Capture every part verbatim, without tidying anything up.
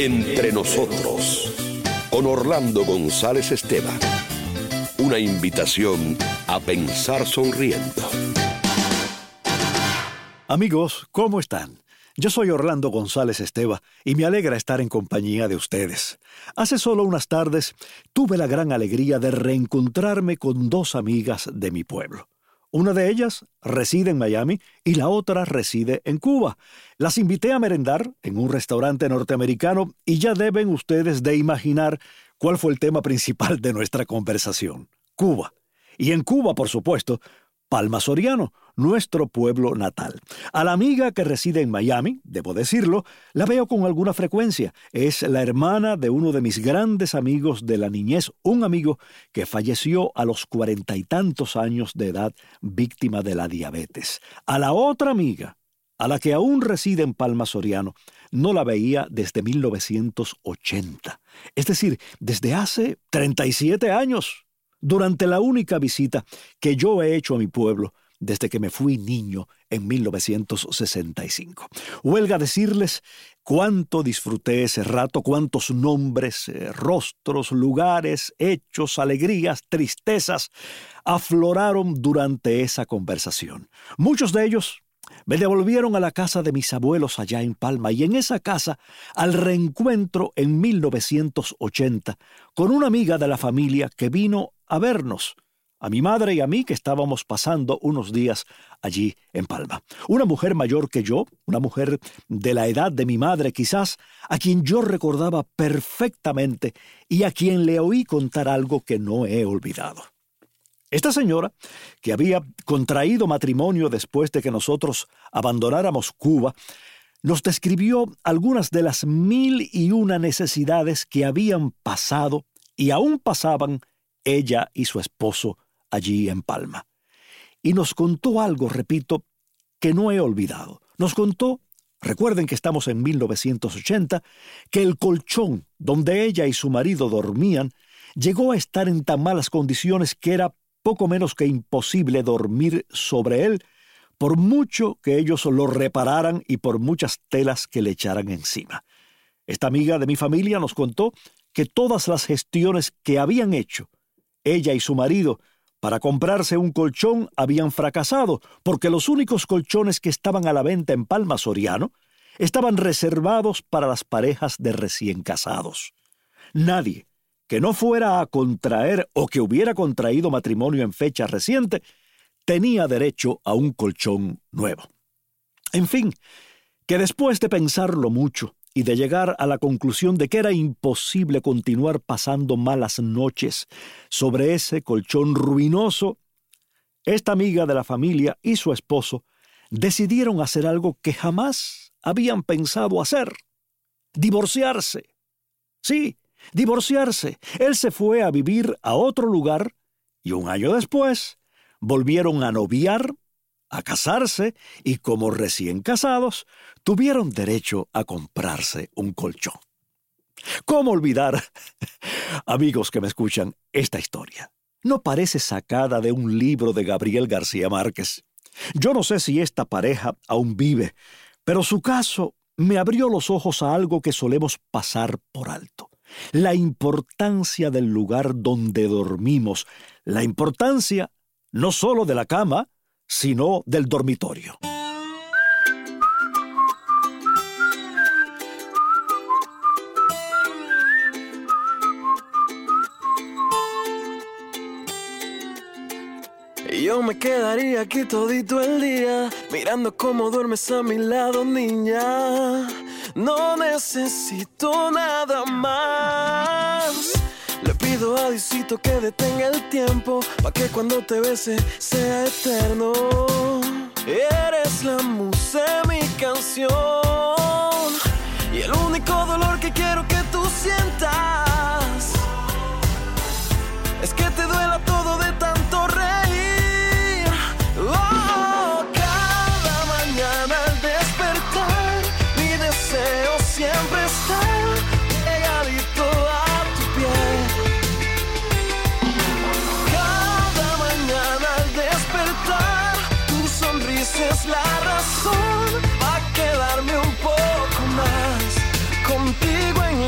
Entre nosotros, con Orlando González Esteban. Una invitación a pensar sonriendo. Amigos, ¿cómo están? Yo soy Orlando González Esteban y me alegra estar en compañía de ustedes. Hace solo unas tardes tuve la gran alegría de reencontrarme con dos amigas de mi pueblo. Una de ellas reside en Miami y la otra reside en Cuba. Las invité a merendar en un restaurante norteamericano y ya deben ustedes de imaginar cuál fue el tema principal de nuestra conversación: Cuba. Y en Cuba, por supuesto, Palma Soriano, nuestro pueblo natal. A la amiga que reside en Miami, debo decirlo, la veo con alguna frecuencia. Es la hermana de uno de mis grandes amigos de la niñez, un amigo que falleció a los cuarenta y tantos años de edad, víctima de la diabetes. A la otra amiga, a la que aún reside en Palma Soriano, no la veía desde mil novecientos ochenta. Es decir, desde hace treinta y siete años. Durante la única visita que yo he hecho a mi pueblo desde que me fui niño en mil novecientos sesenta y cinco. Huelga decirles cuánto disfruté ese rato, cuántos nombres, eh, rostros, lugares, hechos, alegrías, tristezas afloraron durante esa conversación. Muchos de ellos me devolvieron a la casa de mis abuelos allá en Palma, y en esa casa al reencuentro en mil novecientos ochenta con una amiga de la familia que vino a vernos, a mi madre y a mí, que estábamos pasando unos días allí en Palma. Una mujer mayor que yo, una mujer de la edad de mi madre quizás, a quien yo recordaba perfectamente y a quien le oí contar algo que no he olvidado. Esta señora, que había contraído matrimonio después de que nosotros abandonáramos Cuba, nos describió algunas de las mil y una necesidades que habían pasado y aún pasaban ella y su esposo allí en Palma. Y nos contó algo, repito, que no he olvidado. Nos contó, recuerden que estamos en mil novecientos ochenta, que el colchón donde ella y su marido dormían llegó a estar en tan malas condiciones que era poco menos que imposible dormir sobre él, por mucho que ellos lo repararan y por muchas telas que le echaran encima. Esta amiga de mi familia nos contó que todas las gestiones que habían hecho ella y su marido para comprarse un colchón habían fracasado, porque los únicos colchones que estaban a la venta en Palma Soriano estaban reservados para las parejas de recién casados. Nadie que no fuera a contraer o que hubiera contraído matrimonio en fecha reciente tenía derecho a un colchón nuevo. En fin, que después de pensarlo mucho y de llegar a la conclusión de que era imposible continuar pasando malas noches sobre ese colchón ruinoso, esta amiga de la familia y su esposo decidieron hacer algo que jamás habían pensado hacer: divorciarse. Sí, divorciarse. Él se fue a vivir a otro lugar y un año después volvieron a noviar, a casarse, y como recién casados tuvieron derecho a comprarse un colchón. ¿Cómo olvidar, amigos que me escuchan, esta historia? No parece sacada de un libro de Gabriel García Márquez. Yo no sé si esta pareja aún vive, pero su caso me abrió los ojos a algo que solemos pasar por alto: la importancia del lugar donde dormimos, la importancia no solo de la cama, sino del dormitorio. Yo me quedaría aquí todito el día, mirando cómo duermes a mi lado, niña. No necesito nada más. Le pido a Diosito que detenga el tiempo, pa' que cuando te bese sea eterno. Eres la musa de mi canción, y el único dolor que quiero que tú sientas es que te duela todo de tanto reír. Oh, cada mañana al despertar, mi deseo siempre está pegadito a tu piel. Cada mañana al despertar, tu sonrisa es la razón pa' quedarme un poco más contigo en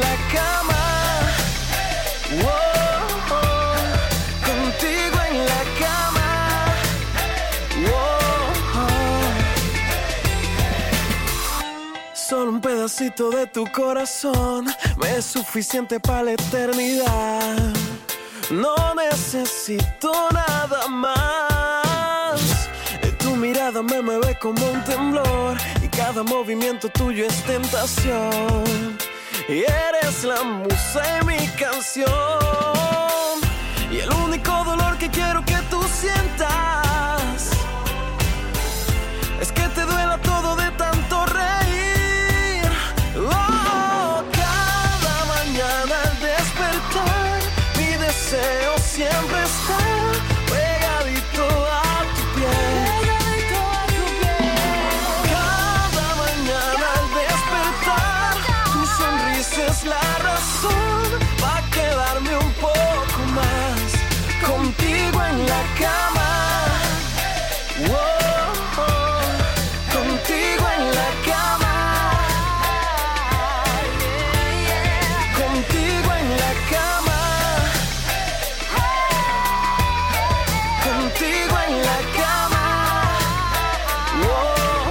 Solo un pedacito de tu corazón me es suficiente para la eternidad. No necesito nada más. Tu mirada me mueve como un temblor y cada movimiento tuyo es tentación. Y eres la musa de mi canción. Y el único dolor que quiero que tú sientas es que te duela todo de tanto reír. Oh, cada mañana al despertar, mi deseo siempre está pegadito a tu piel. Pegadito a tu piel. Cada mañana al despertar, tu sonrisa es la razón para quedarme un poco más contigo en la cama. Oh, oh, contigo en la cama. Contigo en la cama. Contigo en la cama. Oh,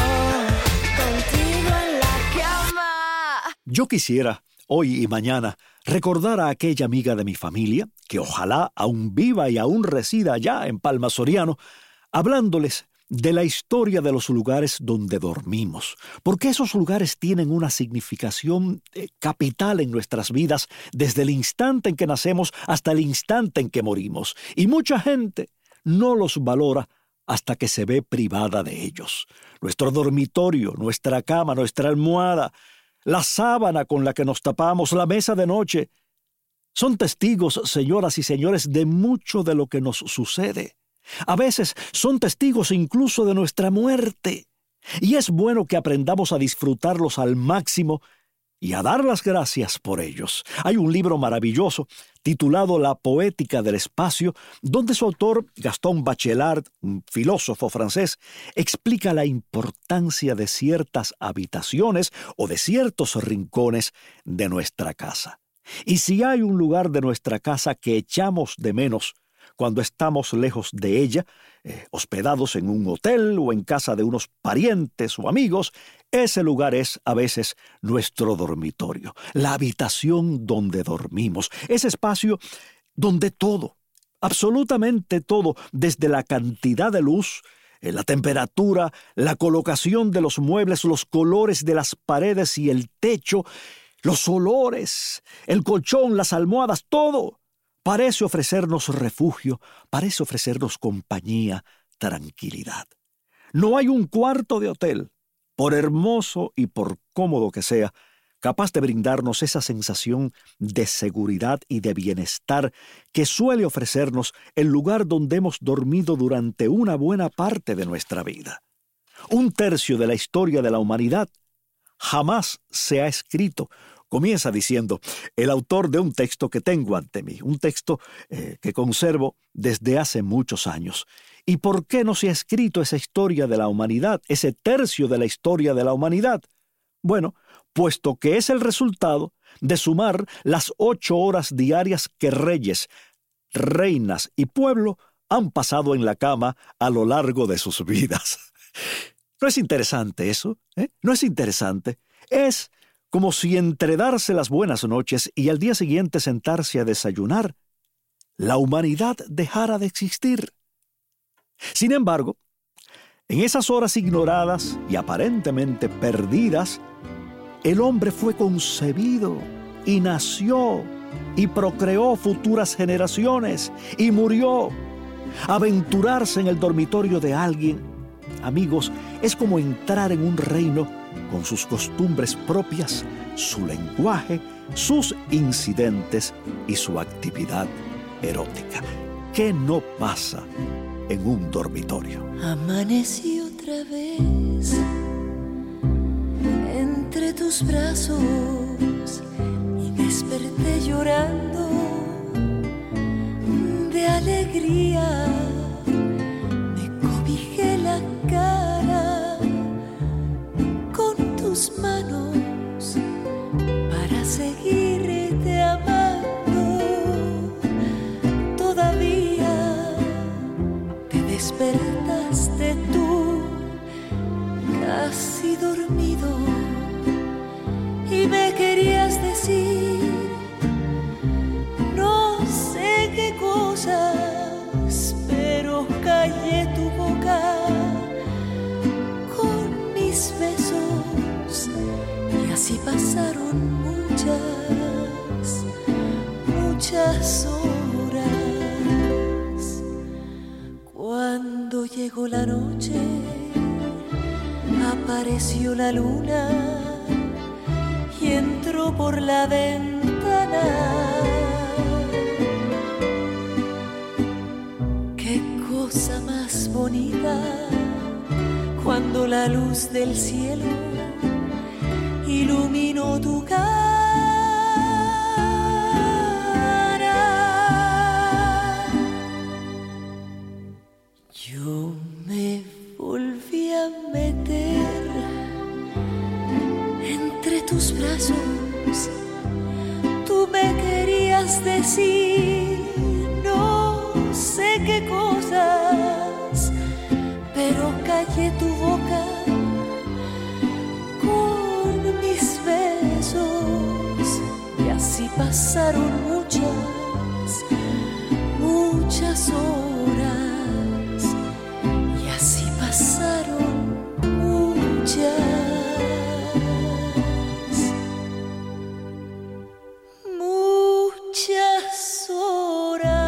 oh, contigo en la cama. Yo quisiera, hoy y mañana, recordar a aquella amiga de mi familia, que ojalá aún viva y aún resida allá en Palma Soriano, hablándoles de la historia de los lugares donde dormimos, porque esos lugares tienen una significación eh, capital en nuestras vidas desde el instante en que nacemos hasta el instante en que morimos, y mucha gente no los valora hasta que se ve privada de ellos. Nuestro dormitorio, nuestra cama, nuestra almohada, la sábana con la que nos tapamos, la mesa de noche, son testigos, señoras y señores, de mucho de lo que nos sucede. A veces son testigos incluso de nuestra muerte. Y es bueno que aprendamos a disfrutarlos al máximo y a dar las gracias por ellos. Hay un libro maravilloso titulado La poética del espacio, donde su autor, Gaston Bachelard, un filósofo francés, explica la importancia de ciertas habitaciones o de ciertos rincones de nuestra casa. Y si hay un lugar de nuestra casa que echamos de menos cuando estamos lejos de ella, eh, hospedados en un hotel o en casa de unos parientes o amigos, ese lugar es a veces nuestro dormitorio, la habitación donde dormimos, ese espacio donde todo, absolutamente todo, desde la cantidad de luz, eh, la temperatura, la colocación de los muebles, los colores de las paredes y el techo, los olores, el colchón, las almohadas, todo parece ofrecernos refugio, parece ofrecernos compañía, tranquilidad. No hay un cuarto de hotel, por hermoso y por cómodo que sea, capaz de brindarnos esa sensación de seguridad y de bienestar que suele ofrecernos el lugar donde hemos dormido durante una buena parte de nuestra vida. Un tercio de la historia de la humanidad jamás se ha escrito. Comienza diciendo el autor de un texto que tengo ante mí, un texto eh, que conservo desde hace muchos años. ¿Y por qué no se ha escrito esa historia de la humanidad, ese tercio de la historia de la humanidad? Bueno, puesto que es el resultado de sumar las ocho horas diarias que reyes, reinas y pueblo han pasado en la cama a lo largo de sus vidas. ¿No es interesante eso? ¿Eh? ¿No es interesante? Es como si entre darse las buenas noches y al día siguiente sentarse a desayunar, la humanidad dejara de existir. Sin embargo, en esas horas ignoradas y aparentemente perdidas, el hombre fue concebido y nació y procreó futuras generaciones y murió. Aventurarse en el dormitorio de alguien, amigos, es como entrar en un reino con sus costumbres propias, su lenguaje, sus incidentes y su actividad erótica. ¿Qué no pasa en un dormitorio? Amanecí otra vez entre tus brazos y desperté llorando de alegría. Me cobijé la cara con tus manos para seguirte amando. Todavía te despertaste tú, casi dormido. así pasaron muchas, muchas horas. Cuando llegó la noche, apareció la luna y entró por la ventana. Qué cosa más bonita cuando la luz del cielo iluminó tu cara. Yo me volví a meter entre tus brazos. Tú me querías decir no sé qué cosas, pero callé tu boca con mis besos. Y así pasaron muchas, muchas horas. Y así pasaron muchas, muchas horas.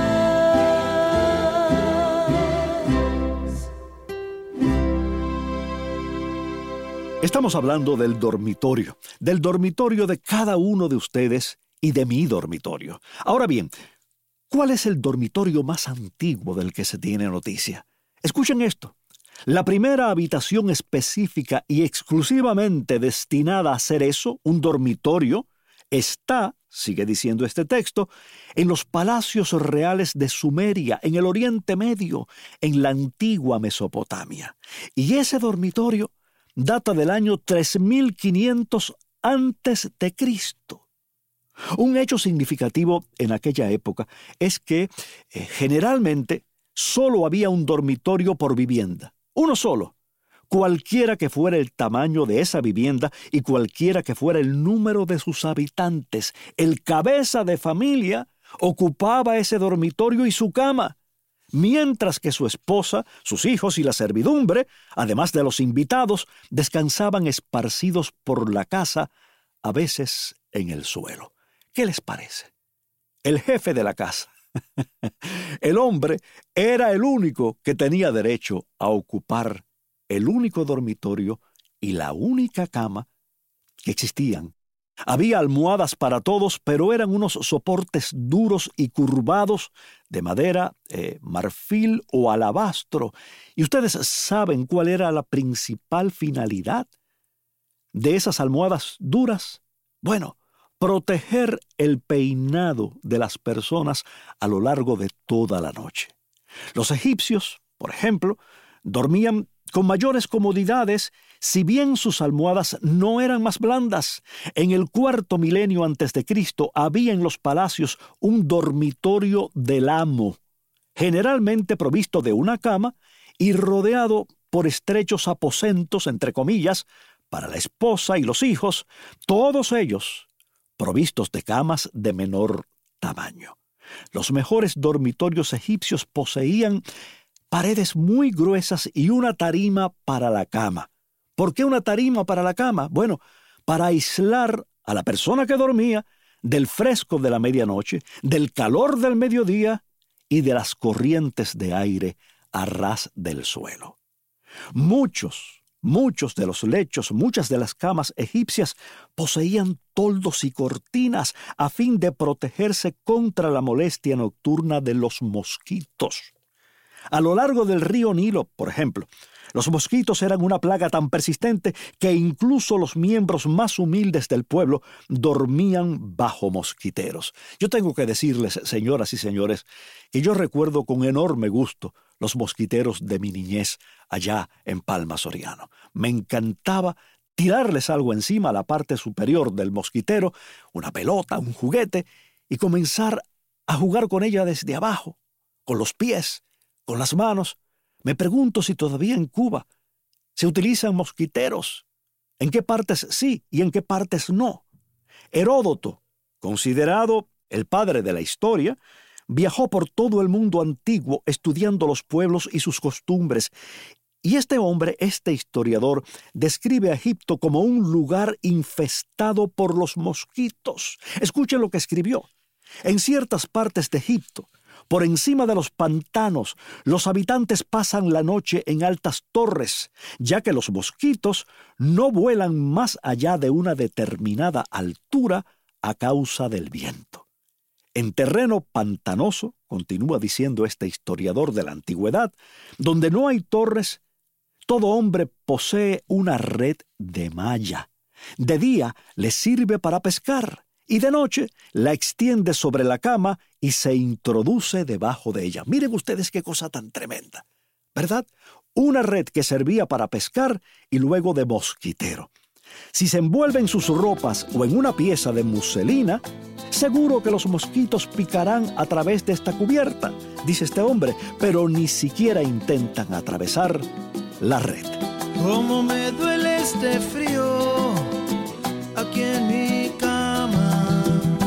Estamos hablando del dormitorio, del dormitorio de cada uno de ustedes y de mi dormitorio. Ahora bien, ¿cuál es el dormitorio más antiguo del que se tiene noticia? Escuchen esto. La primera habitación específica y exclusivamente destinada a hacer eso, un dormitorio, está, sigue diciendo este texto, en los palacios reales de Sumeria, en el Oriente Medio, en la antigua Mesopotamia. Y ese dormitorio data del año tres mil quinientos antes de Cristo. Un hecho significativo en aquella época es que eh, generalmente solo había un dormitorio por vivienda, uno solo, cualquiera que fuera el tamaño de esa vivienda y cualquiera que fuera el número de sus habitantes. El cabeza de familia ocupaba ese dormitorio y su cama, mientras que su esposa, sus hijos y la servidumbre, además de los invitados, descansaban esparcidos por la casa, a veces en el suelo. ¿Qué les parece? El jefe de la casa, el hombre, era el único que tenía derecho a ocupar el único dormitorio y la única cama que existían. Había almohadas para todos, pero eran unos soportes duros y curvados de madera, eh, marfil o alabastro. ¿Y ustedes saben cuál era la principal finalidad de esas almohadas duras? Bueno, proteger el peinado de las personas a lo largo de toda la noche. Los egipcios, por ejemplo, dormían con mayores comodidades, si bien sus almohadas no eran más blandas. En el cuarto milenio antes de Cristo había en los palacios un dormitorio del amo, generalmente provisto de una cama y rodeado por estrechos aposentos, entre comillas, para la esposa y los hijos, todos ellos provistos de camas de menor tamaño. Los mejores dormitorios egipcios poseían paredes muy gruesas y una tarima para la cama. ¿Por qué una tarima para la cama? Bueno, para aislar a la persona que dormía del fresco de la medianoche, del calor del mediodía y de las corrientes de aire a ras del suelo. Muchos, muchos de los lechos, muchas de las camas egipcias poseían toldos y cortinas a fin de protegerse contra la molestia nocturna de los mosquitos. A lo largo del río Nilo, por ejemplo, los mosquitos eran una plaga tan persistente que incluso los miembros más humildes del pueblo dormían bajo mosquiteros. Yo tengo que decirles, señoras y señores, que yo recuerdo con enorme gusto los mosquiteros de mi niñez allá en Palma Soriano. Me encantaba tirarles algo encima a la parte superior del mosquitero, una pelota, un juguete, y comenzar a jugar con ella desde abajo, con los pies, con las manos. Me pregunto si todavía en Cuba se utilizan mosquiteros. ¿En qué partes sí y en qué partes no? Heródoto, considerado el padre de la historia, viajó por todo el mundo antiguo estudiando los pueblos y sus costumbres, Y este hombre, este historiador, describe a Egipto como un lugar infestado por los mosquitos. Escuchen lo que escribió. En ciertas partes de Egipto, por encima de los pantanos, los habitantes pasan la noche en altas torres, ya que los mosquitos no vuelan más allá de una determinada altura a causa del viento. En terreno pantanoso, continúa diciendo este historiador de la antigüedad, donde no hay torres, todo hombre posee una red de malla. De día le sirve para pescar y de noche la extiende sobre la cama y se introduce debajo de ella. Miren ustedes qué cosa tan tremenda, ¿verdad? Una red que servía para pescar y luego de mosquitero. Si se envuelve en sus ropas o en una pieza de muselina, seguro que los mosquitos picarán a través de esta cubierta, dice este hombre, pero ni siquiera intentan atravesar la red. Cómo me duele este frío aquí en mi cama.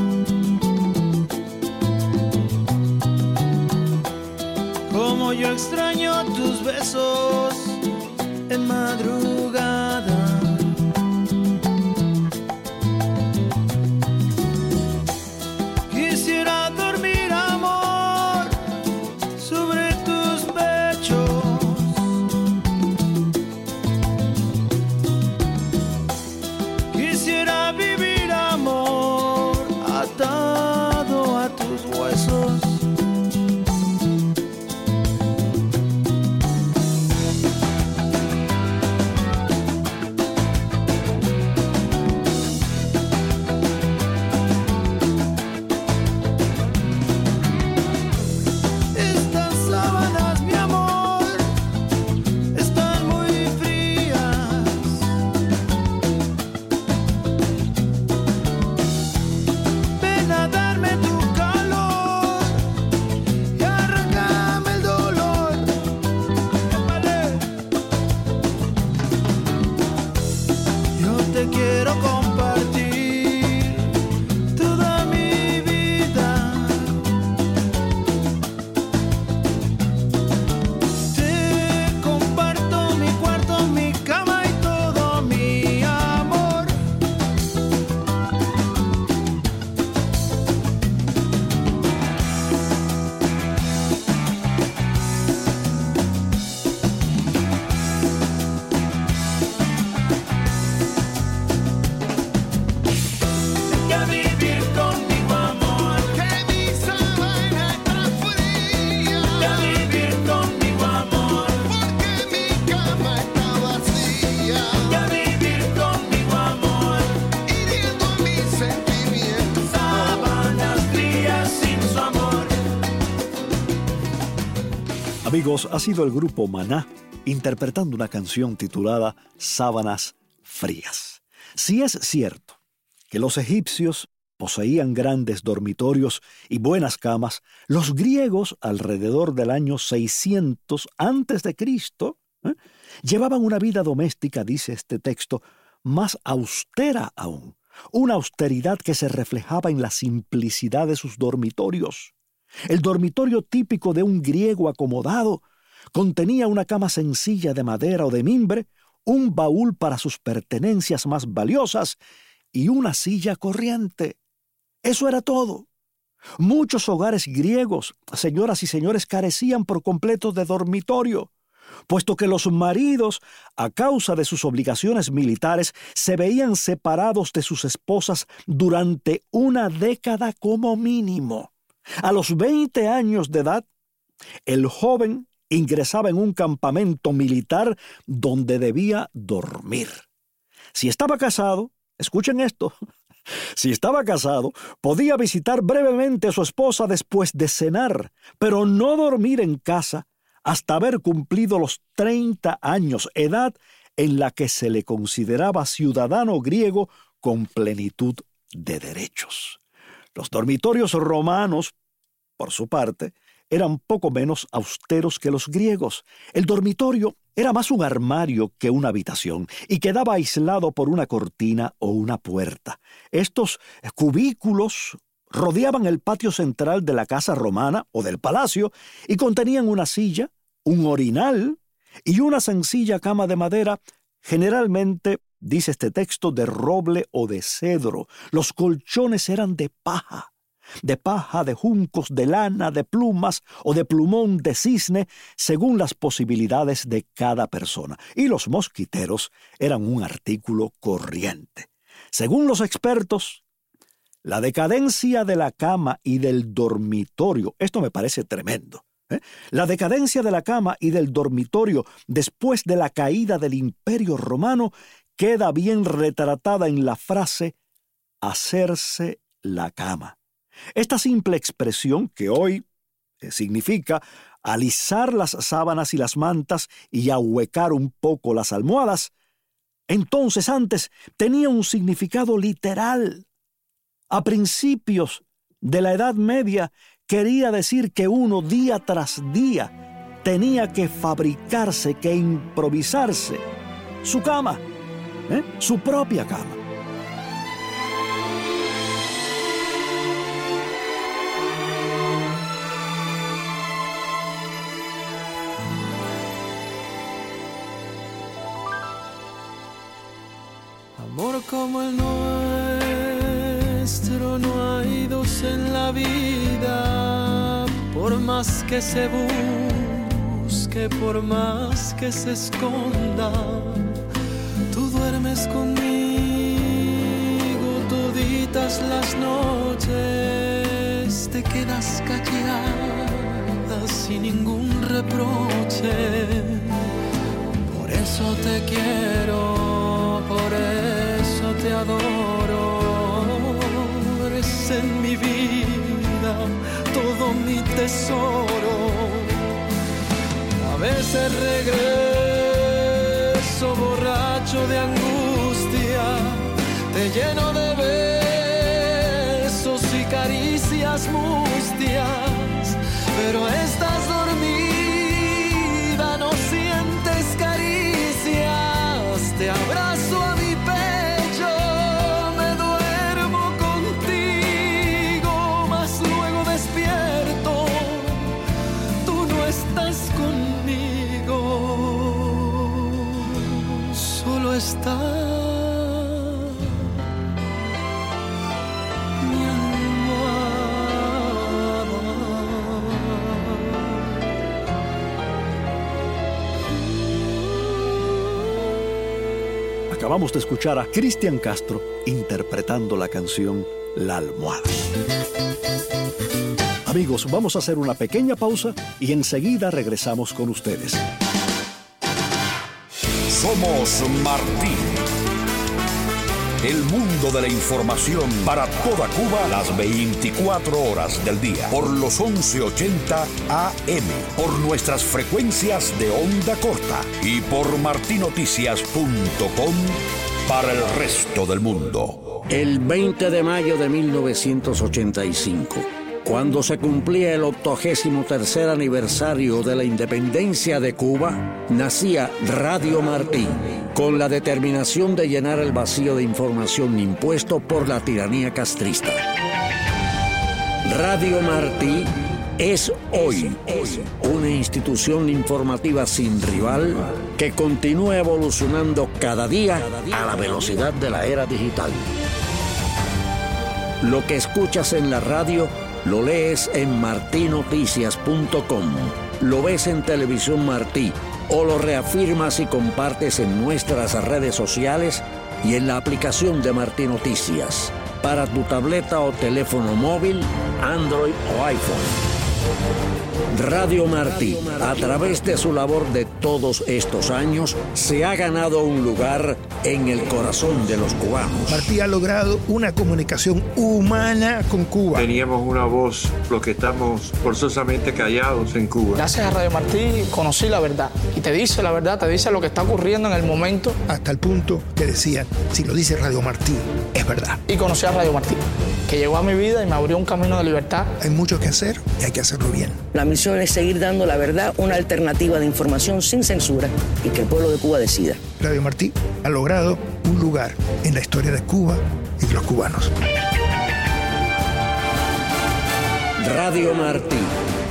Cómo yo extraño tus besos en madrugada. Quisiera dormir, amor, sobre tus pechos. Quisiera vivir, amor, atado a tus huesos. Estas sábanas, mi amor, están muy frías. Ven a darme tu calor y arráncame el dolor. Épale. Yo te quiero compartir toda mi vida. Te comparto mi cuarto, mi cama y todo mi amor. Vente a vivir conmigo, amor. Que mi sábana está fría. Vente a vivir conmigo, amor. Porque mi cama está vacía. Vente a vivir conmigo, amor. Hiriendo a mis sentimientos. Sábanas frías sin su amor. Amigos, ha sido el grupo Maná interpretando una canción titulada Sábanas Frías. Si es cierto que los egipcios poseían grandes dormitorios y buenas camas, los griegos, alrededor del año seiscientos antes de Cristo, ¿eh? llevaban una vida doméstica, dice este texto, más austera aún. Una austeridad que se reflejaba en la simplicidad de sus dormitorios. El dormitorio típico de un griego acomodado contenía una cama sencilla de madera o de mimbre, un baúl para sus pertenencias más valiosas y una silla corriente. Eso era todo. Muchos hogares griegos, señoras y señores, carecían por completo de dormitorio, puesto que los maridos, a causa de sus obligaciones militares, se veían separados de sus esposas durante una década como mínimo. A los veinte años de edad, el joven ingresaba en un campamento militar donde debía dormir. Si estaba casado, escuchen esto, si estaba casado, podía visitar brevemente a su esposa después de cenar, pero no dormir en casa hasta haber cumplido los treinta años, edad en la que se le consideraba ciudadano griego con plenitud de derechos. Los dormitorios romanos, por su parte, eran poco menos austeros que los griegos. El dormitorio era más un armario que una habitación y quedaba aislado por una cortina o una puerta. Estos cubículos rodeaban el patio central de la casa romana o del palacio y contenían una silla, un orinal y una sencilla cama de madera, generalmente, dice este texto, de roble o de cedro. Los colchones eran de paja, de paja, de juncos, de lana, de plumas o de plumón de cisne, según las posibilidades de cada persona. Y los mosquiteros eran un artículo corriente. Según los expertos, la decadencia de la cama y del dormitorio, esto me parece tremendo, ¿eh? La decadencia de la cama y del dormitorio después de la caída del Imperio Romano queda bien retratada en la frase hacerse la cama. Esta simple expresión, que hoy eh, significa alisar las sábanas y las mantas y ahuecar un poco las almohadas, entonces antes tenía un significado literal. A principios de la Edad Media quería decir que uno día tras día tenía que fabricarse, que improvisarse su cama, ¿eh? su propia cama. Amor como el nuestro no hay dos en la vida, por más que se busque, por más que se esconda. Tú duermes conmigo toditas las noches, te quedas callada sin ningún reproche. Por eso te quiero, por eso te adoro. Eres en mi vida todo mi tesoro. A veces regreso borracho de angustia, te lleno de besos y caricias mustias, pero estás dormida, no sientes caricias. Te abrazo a mi pecho, me duermo contigo, mas luego despierto, tú no estás conmigo, solo está mi almohada. Acabamos de escuchar a Cristian Castro interpretando la canción La Almohada. Amigos, vamos a hacer una pequeña pausa y enseguida regresamos con ustedes. Somos Martí. El mundo de la información para toda Cuba las veinticuatro horas del día por los once ochenta A M, por nuestras frecuencias de onda corta y por marti noticias punto com para el resto del mundo. El veinte de mayo de mil novecientos ochenta y cinco, cuando se cumplía el octogésimo tercer aniversario de la independencia de Cuba, nacía Radio Martí, con la determinación de llenar el vacío de información impuesto por la tiranía castrista. Radio Martí es hoy una institución informativa sin rival que continúa evolucionando cada día a la velocidad de la era digital. Lo que escuchas en la radio lo lees en marti noticias punto com, lo ves en Televisión Martí o lo reafirmas y compartes en nuestras redes sociales y en la aplicación de Martí Noticias para tu tableta o teléfono móvil, Android o iPhone. Radio Martí, a través de su labor de todos estos años, se ha ganado un lugar en el corazón de los cubanos. Martí ha logrado una comunicación humana con Cuba. Teníamos una voz, los que estamos forzosamente callados en Cuba. Gracias a Radio Martí conocí la verdad y te dice la verdad, te dice lo que está ocurriendo en el momento. Hasta el punto que decían, si lo dice Radio Martí, es verdad. Y conocí a Radio Martí, que llegó a mi vida y me abrió un camino de libertad. Hay mucho que hacer y hay que hacerlo bien. La misión es seguir dando la verdad, una alternativa de información sin censura y que el pueblo de Cuba decida. Radio Martí ha logrado un lugar en la historia de Cuba y de los cubanos. Radio Martí,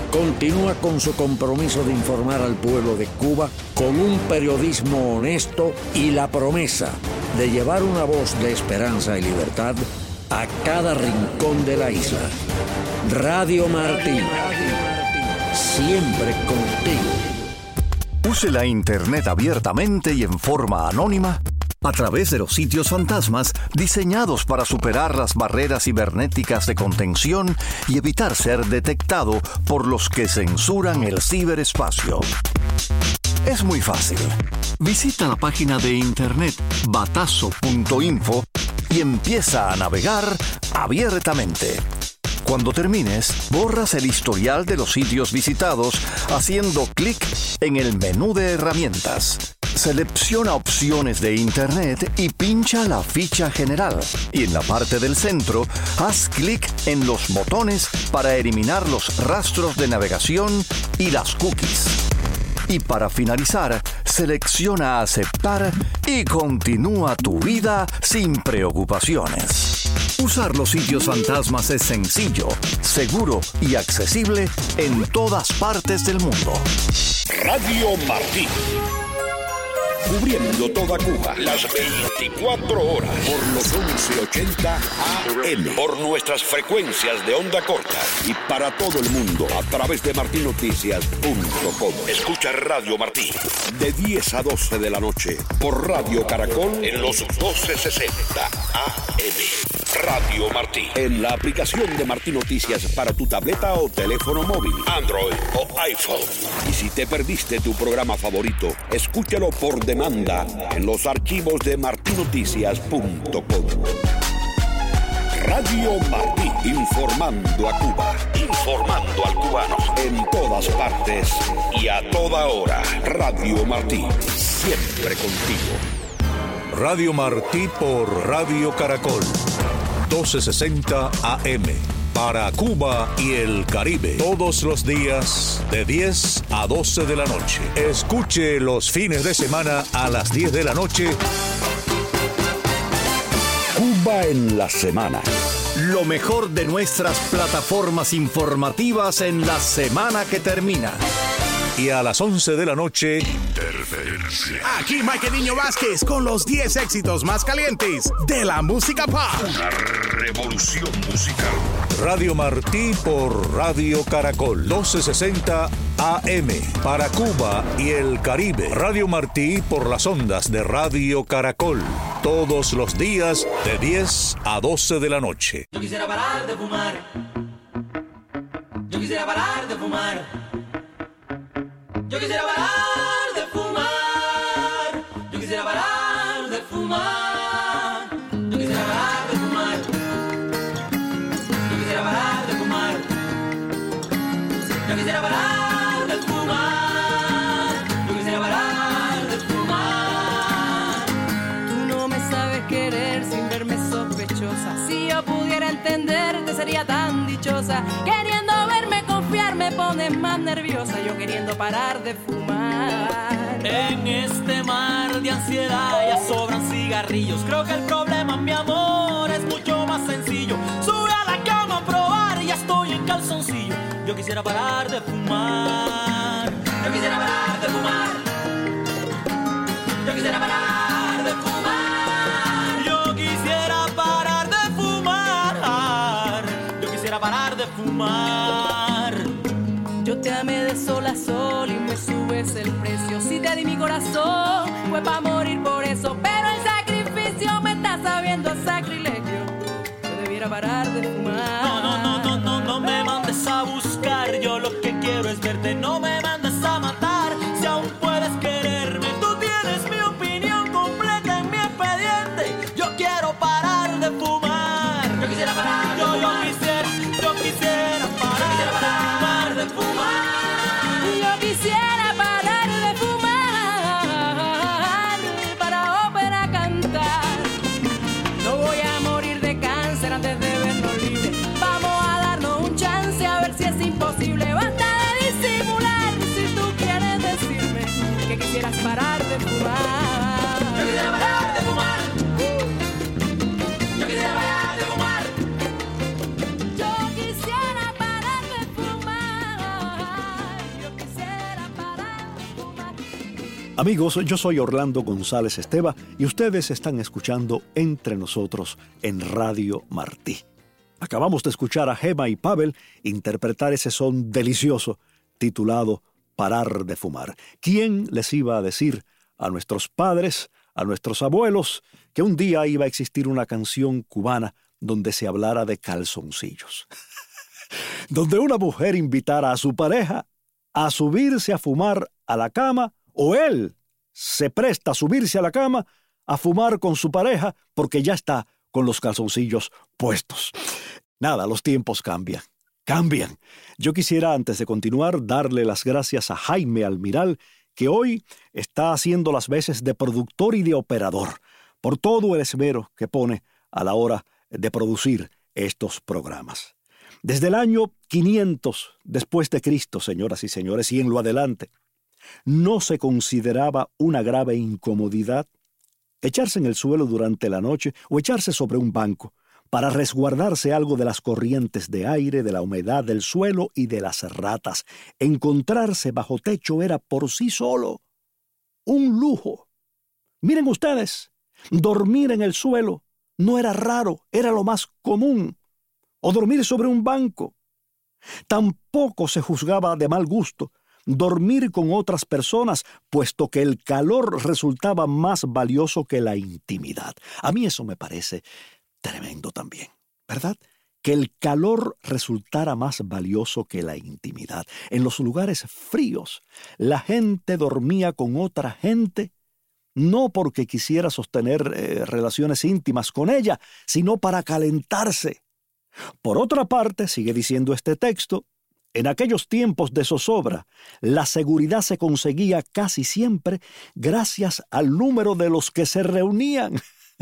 continúa con su compromiso de informar al pueblo de Cuba con un periodismo honesto y la promesa de llevar una voz de esperanza y libertad a cada rincón de la isla. Radio Martí, siempre contigo. Use la Internet abiertamente y en forma anónima a través de los sitios fantasmas diseñados para superar las barreras cibernéticas de contención y evitar ser detectado por los que censuran el ciberespacio. Es muy fácil. Visita la página de internet batazo punto info y empieza a navegar abiertamente. Cuando termines, borras el historial de los sitios visitados haciendo clic en el menú de herramientas. Selecciona opciones de Internet y pincha la ficha general. Y en la parte del centro, haz clic en los botones para eliminar los rastros de navegación y las cookies. Y para finalizar, selecciona aceptar y continúa tu vida sin preocupaciones. Usar los sitios fantasmas es sencillo, seguro y accesible en todas partes del mundo. Radio Martí. Cubriendo toda Cuba, las veinticuatro horas, por los once ochenta A M, por nuestras frecuencias de onda corta y para todo el mundo a través de martí noticias punto com. Escucha Radio Martí de diez a doce de la noche por Radio Caracol en los doce sesenta A M. Radio Martí, en la aplicación de Martí Noticias para tu tableta o teléfono móvil, Android o iPhone. Y si te perdiste tu programa favorito, escúchalo por demanda en los archivos de martí noticias punto com. Radio Martí, informando a Cuba, informando al cubano, en todas partes y a toda hora. Radio Martí, siempre contigo. Radio Martí por Radio Caracol, doce sesenta A M, para Cuba y el Caribe, todos los días de diez a doce de la noche. Escuche los fines de semana a las diez de la noche. Cuba en la semana. Lo mejor de nuestras plataformas informativas en la semana que termina. Y a las once de la noche, Interferencia. Aquí Mike Niño Vázquez con los diez éxitos más calientes de la música pop. Una revolución musical. Radio Martí por Radio Caracol, doce sesenta A M, para Cuba y el Caribe. Radio Martí por las ondas de Radio Caracol, todos los días de diez a doce de la noche. Yo quisiera parar de fumar. Yo quisiera parar de fumar. Yo quisiera parar de fumar. Yo quisiera parar de fumar. Yo quisiera parar de fumar. Yo quisiera parar de fumar. Yo quisiera parar de fumar. Yo quisiera parar de fumar. Tú no me sabes querer sin verme sospechosa. Si yo pudiera entenderte sería tan dichosa. Queriendo verme confiar me pones más nerviosa. Yo queriendo parar de fumar. En este mar de ansiedad ya sobran cigarrillos. Creo que el problema, mi amor, es mucho más sencillo. Sube a la cama a probar, ya estoy en calzoncillo. Yo quisiera parar de fumar. Yo quisiera parar de fumar. Yo quisiera parar de fumar. Yo quisiera parar de fumar. Yo quisiera parar de fumar. Yo te amé de sol a sol y me subes el precio. Si te di mi corazón, fue pa' morir por eso. Pero el sacrificio me está sabiendo a sacrilegio. Yo debiera parar de fumar. No, no, no, no, no, no me mandes a buscar. Yo lo que quiero es verte. No me mandes a matar. Si aún puedes quererme, tú tienes mi opinión completa en mi expediente. Yo quiero parar de fumar. Yo quisiera parar de yo, fumar. Yo quisiera, yo quisiera parar. Yo quisiera parar de fumar. Yo quisiera parar de fumar para ópera cantar. No voy a morir de cáncer antes de vernos libres. Amigos, yo soy Orlando González Esteva y ustedes están escuchando Entre Nosotros en Radio Martí. Acabamos de escuchar a Gema y Pavel interpretar ese son delicioso titulado Parar de Fumar. ¿Quién les iba a decir a nuestros padres, a nuestros abuelos, que un día iba a existir una canción cubana donde se hablara de calzoncillos? Donde una mujer invitara a su pareja a subirse a fumar a la cama, o él se presta a subirse a la cama a fumar con su pareja porque ya está con los calzoncillos puestos. Nada, los tiempos cambian, cambian. Yo quisiera, antes de continuar, darle las gracias a Jaime Almiral, que hoy está haciendo las veces de productor y de operador, por todo el esmero que pone a la hora de producir estos programas. Desde el año quinientos después de Cristo, señoras y señores, y en lo adelante, no se consideraba una grave incomodidad echarse en el suelo durante la noche o echarse sobre un banco para resguardarse algo de las corrientes de aire, de la humedad del suelo y de las ratas. Encontrarse bajo techo era por sí solo un lujo. Miren ustedes, dormir en el suelo no era raro, era lo más común. O dormir sobre un banco. Tampoco se juzgaba de mal gusto dormir con otras personas, puesto que el calor resultaba más valioso que la intimidad. A mí eso me parece tremendo también, ¿verdad? Que el calor resultara más valioso que la intimidad. En los lugares fríos, la gente dormía con otra gente, no porque quisiera sostener eh, relaciones íntimas con ella, sino para calentarse. Por otra parte, sigue diciendo este texto, en aquellos tiempos de zozobra, la seguridad se conseguía casi siempre gracias al número de los que se reunían.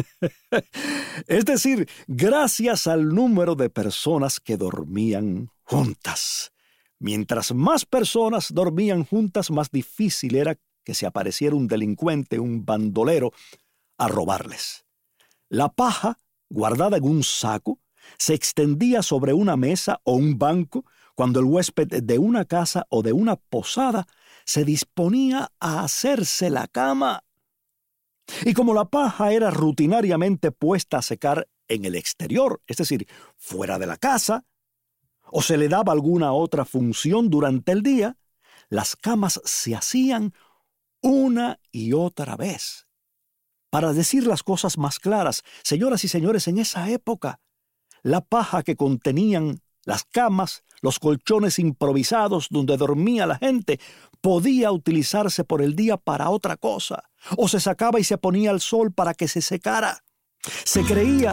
Es decir, gracias al número de personas que dormían juntas. Mientras más personas dormían juntas, más difícil era que se apareciera un delincuente, un bandolero, a robarles. La paja, guardada en un saco, se extendía sobre una mesa o un banco cuando el huésped de una casa o de una posada se disponía a hacerse la cama. Y como la paja era rutinariamente puesta a secar en el exterior, es decir, fuera de la casa, o se le daba alguna otra función durante el día, las camas se hacían una y otra vez. Para decir las cosas más claras, señoras y señores, en esa época, la paja que contenían las camas, los colchones improvisados donde dormía la gente, podía utilizarse por el día para otra cosa, o se sacaba y se ponía al sol para que se secara. Se creía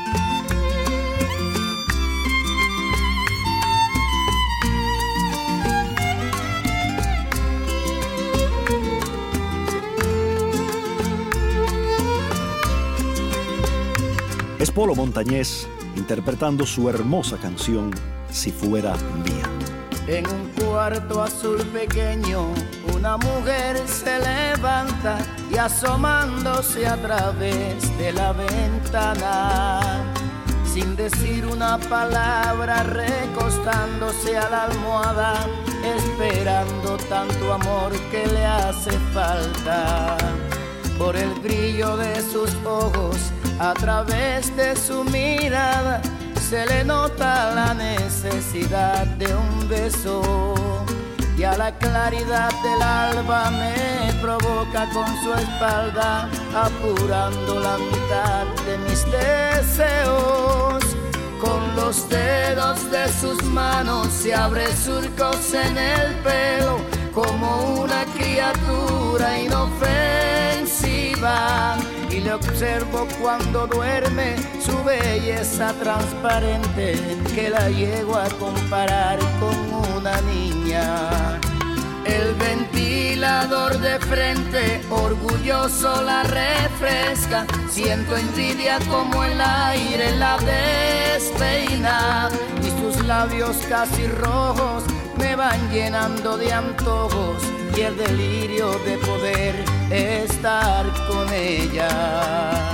es Polo Montañés interpretando su hermosa canción Si Fuera Mía. En un cuarto azul pequeño, una mujer se levanta y asomándose a través de la ventana, sin decir una palabra, recostándose a la almohada, esperando tanto amor que le hace falta. Por el brillo de sus ojos, a través de su mirada, se le nota la necesidad de un beso. Y a la claridad del alba me provoca con su espalda, apurando la mitad de mis deseos. Con los dedos de sus manos se abre surcos en el pelo, como una criatura inofensiva. Y le observo cuando duerme, su belleza transparente, que la llego a comparar con una niña. El ventilador de frente, orgulloso la refresca. Siento envidia como el aire la despeina, y sus labios casi rojos me van llenando de antojos, y el delirio de poder estar con ella.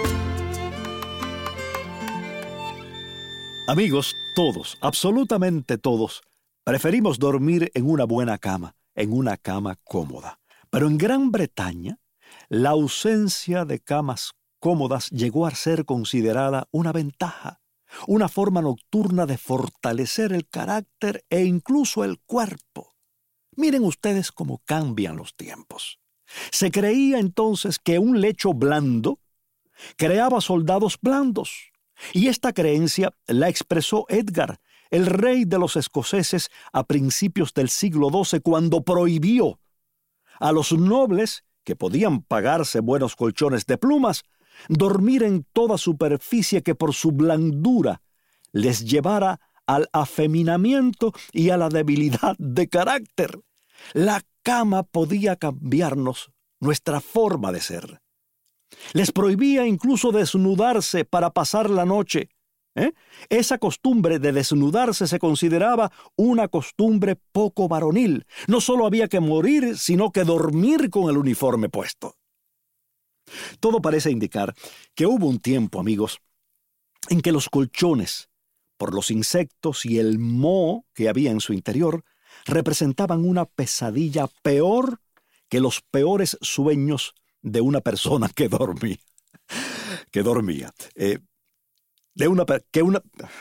Amigos, todos, absolutamente todos, preferimos dormir en una buena cama, en una cama cómoda. Pero en Gran Bretaña, la ausencia de camas cómodas llegó a ser considerada una ventaja, una forma nocturna de fortalecer el carácter e incluso el cuerpo. Miren ustedes cómo cambian los tiempos. Se creía entonces que un lecho blando creaba soldados blandos, y esta creencia la expresó Edgar, el rey de los escoceses, a principios del siglo doce, cuando prohibió a los nobles, que podían pagarse buenos colchones de plumas, dormir en toda superficie que por su blandura les llevara al afeminamiento y a la debilidad de carácter. La cama podía cambiarnos nuestra forma de ser. Les prohibía incluso desnudarse para pasar la noche. ¿Eh? Esa costumbre de desnudarse se consideraba una costumbre poco varonil. No solo había que morir, sino que dormir con el uniforme puesto. Todo parece indicar que hubo un tiempo, amigos, en que los colchones, por los insectos y el moho que había en su interior, representaban una pesadilla peor que los peores sueños de una persona que dormía. Que dormía. Eh, de una, que, una,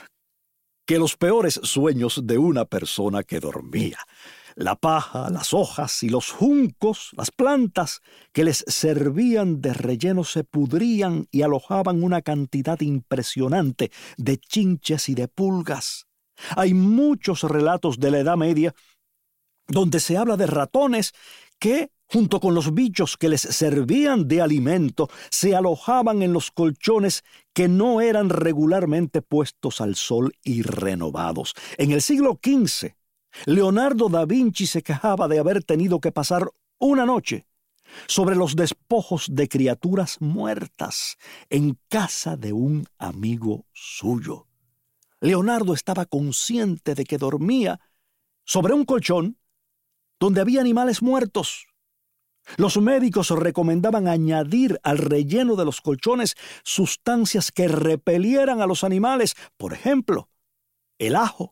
que los peores sueños de una persona que dormía. La paja, las hojas y los juncos, las plantas que les servían de relleno se pudrían y alojaban una cantidad impresionante de chinches y de pulgas. Hay muchos relatos de la Edad Media donde se habla de ratones que, junto con los bichos que les servían de alimento, se alojaban en los colchones que no eran regularmente puestos al sol y renovados. En el siglo quince, Leonardo da Vinci se quejaba de haber tenido que pasar una noche sobre los despojos de criaturas muertas en casa de un amigo suyo. Leonardo estaba consciente de que dormía sobre un colchón donde había animales muertos. Los médicos recomendaban añadir al relleno de los colchones sustancias que repelieran a los animales, por ejemplo, el ajo.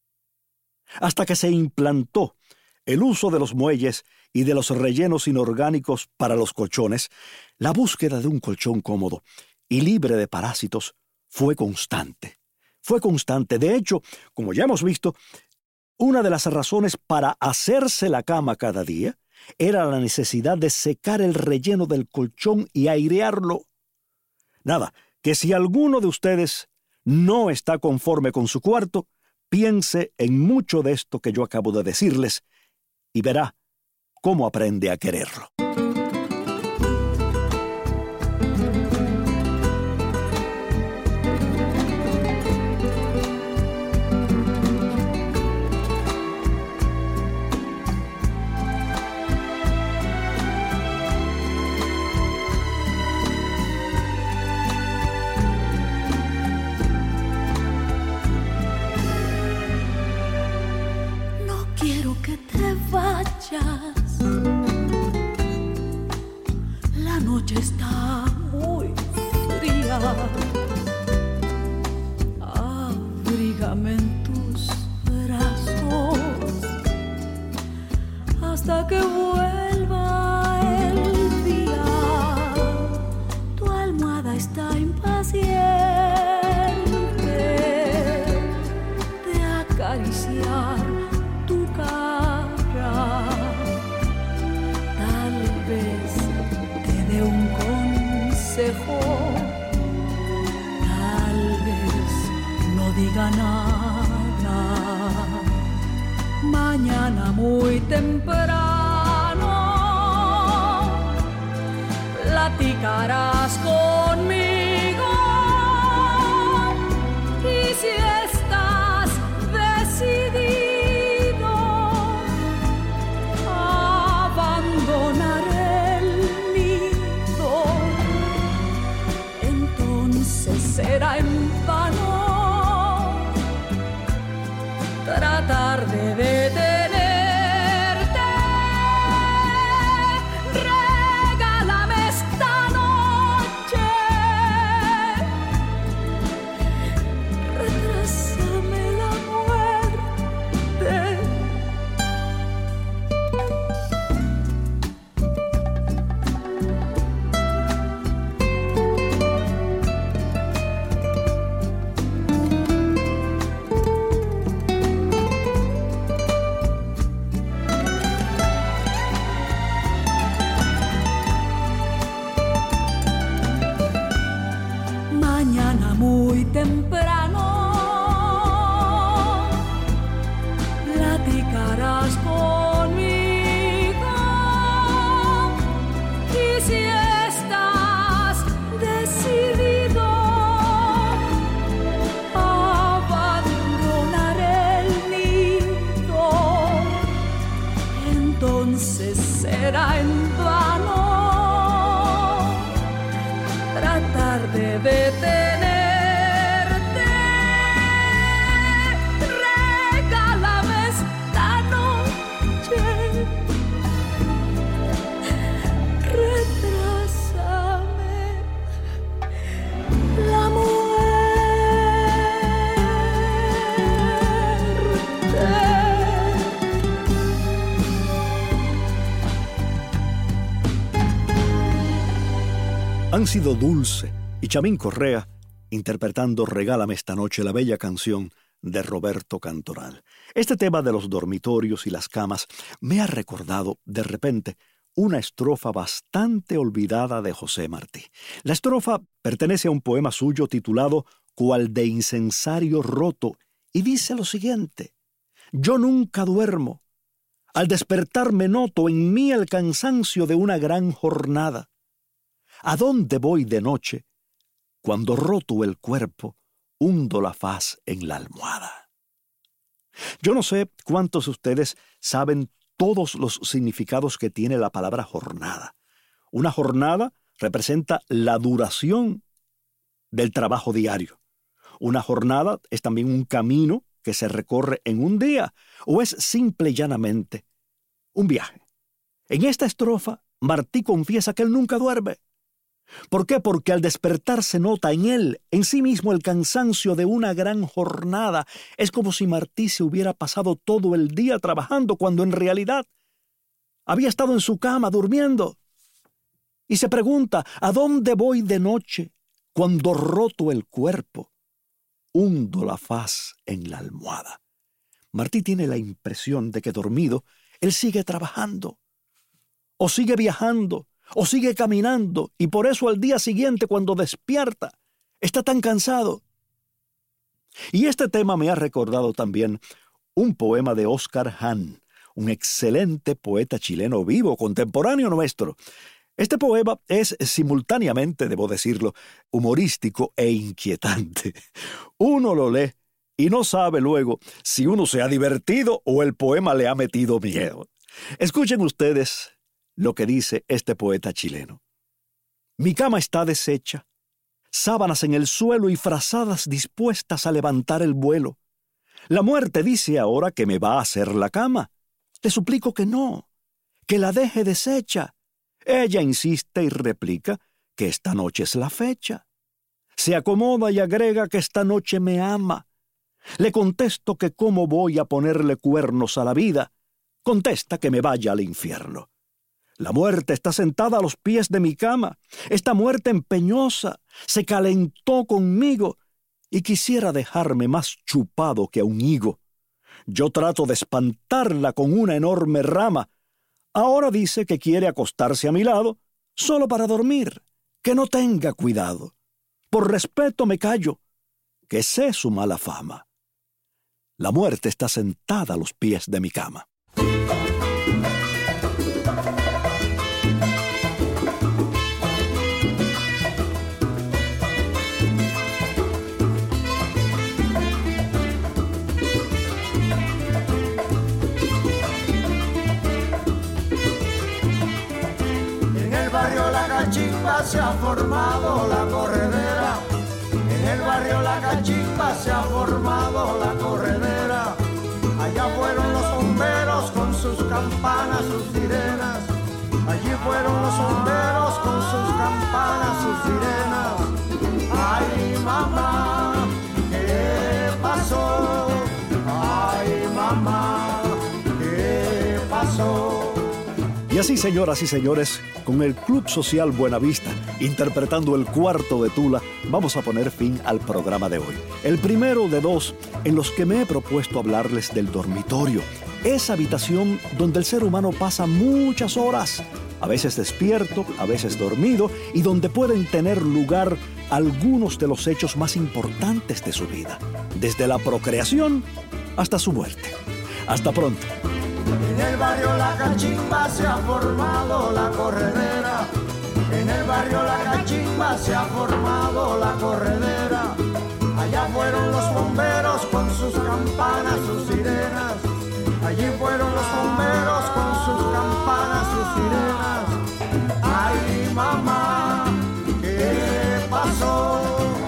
Hasta que se implantó el uso de los muelles y de los rellenos inorgánicos para los colchones, la búsqueda de un colchón cómodo y libre de parásitos fue constante. Fue constante. De hecho, como ya hemos visto, una de las razones para hacerse la cama cada día era la necesidad de secar el relleno del colchón y airearlo. Nada, que si alguno de ustedes no está conforme con su cuarto, piense en mucho de esto que yo acabo de decirles y verá cómo aprende a quererlo. La noche está muy fría. Abrígame en tus brazos hasta que vuelva el día. Tu almohada está impaciente de acariciar tu cara. Un consejo, tal vez no diga nada. Mañana muy temprano platicarás conmigo y si estás decidido a abandonar será en vano tratar de detenerte. Regálame esta noche temprano platicarás conmigo, y si estás decidido a abandonar el nido, entonces será en vano tratar de detenerte. Regálame esta noche, retrásame la Han sido Dulce y Chamín Correa interpretando Regálame esta noche, la bella canción de Roberto Cantoral. Este tema de los dormitorios y las camas me ha recordado de repente una estrofa bastante olvidada de José Martí. La estrofa pertenece a un poema suyo titulado Cual de incensario roto y dice lo siguiente: yo nunca duermo, al despertar me noto en mí el cansancio de una gran jornada. ¿A dónde voy de noche? Cuando roto el cuerpo, hundo la faz en la almohada. Yo no sé cuántos de ustedes saben todos los significados que tiene la palabra jornada. Una jornada representa la duración del trabajo diario. Una jornada es también un camino que se recorre en un día, o es simple y llanamente un viaje. En esta estrofa, Martí confiesa que él nunca duerme. ¿Por qué? Porque al despertar se nota en él, en sí mismo, el cansancio de una gran jornada. Es como si Martí se hubiera pasado todo el día trabajando, cuando en realidad había estado en su cama durmiendo. Y se pregunta, ¿a dónde voy de noche cuando roto el cuerpo? Hundo la faz en la almohada. Martí tiene la impresión de que dormido, él sigue trabajando, o sigue viajando, o sigue caminando, y por eso al día siguiente, cuando despierta, está tan cansado. Y este tema me ha recordado también un poema de Oscar Hahn, un excelente poeta chileno vivo, contemporáneo nuestro. Este poema es simultáneamente, debo decirlo, humorístico e inquietante. Uno lo lee y no sabe luego si uno se ha divertido o el poema le ha metido miedo. Escuchen ustedes lo que dice este poeta chileno. Mi cama está deshecha, sábanas en el suelo y frazadas dispuestas a levantar el vuelo. La muerte dice ahora que me va a hacer la cama. Le suplico que no, que la deje deshecha. Ella insiste y replica que esta noche es la fecha. Se acomoda y agrega que esta noche me ama. Le contesto que cómo voy a ponerle cuernos a la vida. Contesta que me vaya al infierno. La muerte está sentada a los pies de mi cama. Esta muerte empeñosa se calentó conmigo y quisiera dejarme más chupado que a un higo. Yo trato de espantarla con una enorme rama. Ahora dice que quiere acostarse a mi lado solo para dormir, que no tenga cuidado. Por respeto me callo, que sé su mala fama. La muerte está sentada a los pies de mi cama. Cachimba se ha formado la corredera, en el barrio La Cachimba se ha formado la corredera. Allá fueron los bomberos con sus campanas, sus sirenas. Allí fueron los bomberos con sus campanas, sus sirenas. Ay, mamá, ¿qué pasó? Ay, mamá, ¿qué pasó? Y así, señoras y señores, con el Club Social Buenavista, interpretando El Cuarto de Tula, vamos a poner fin al programa de hoy. El primero de dos en los que me he propuesto hablarles del dormitorio. Esa habitación donde el ser humano pasa muchas horas, a veces despierto, a veces dormido, y donde pueden tener lugar algunos de los hechos más importantes de su vida, desde la procreación hasta su muerte. Hasta pronto. En el barrio La Cachimba se ha formado la corredera. En el barrio La Cachimba se ha formado la corredera. Allá fueron los bomberos con sus campanas, sus sirenas. Allí fueron los bomberos con sus campanas, sus sirenas. Ay, mamá, ¿qué pasó?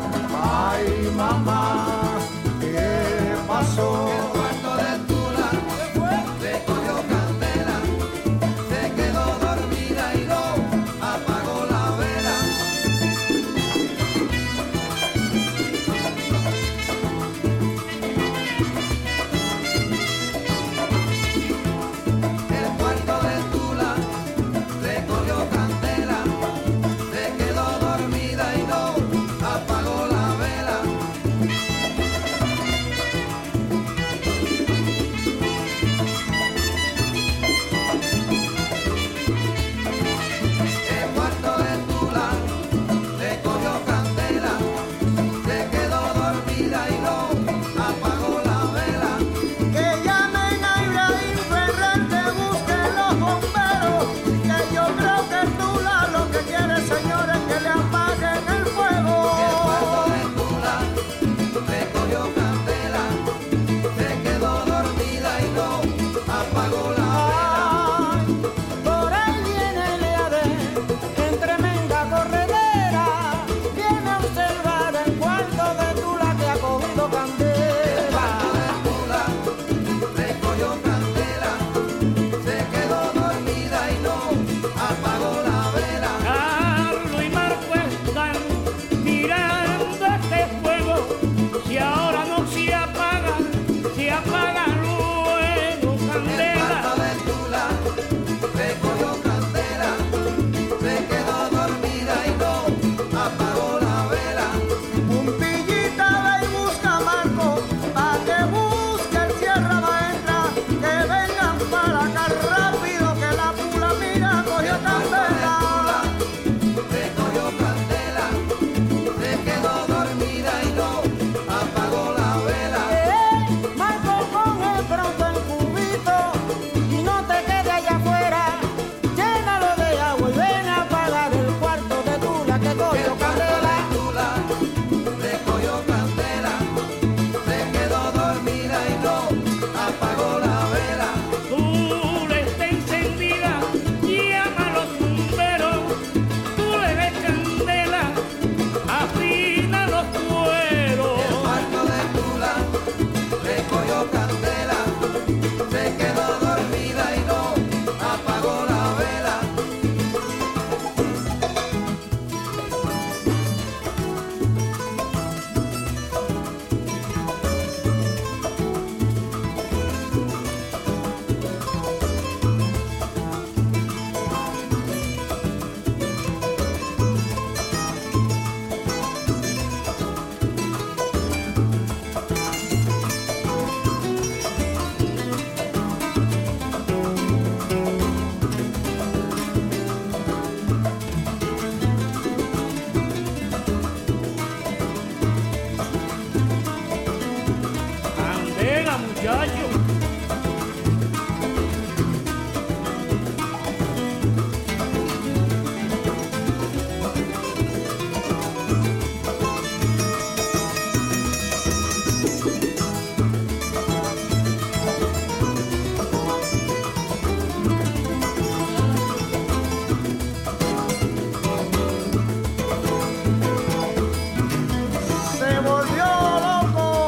Ay, mamá, ¿qué pasó?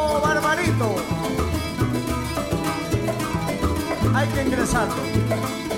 Hay que ingresarlo.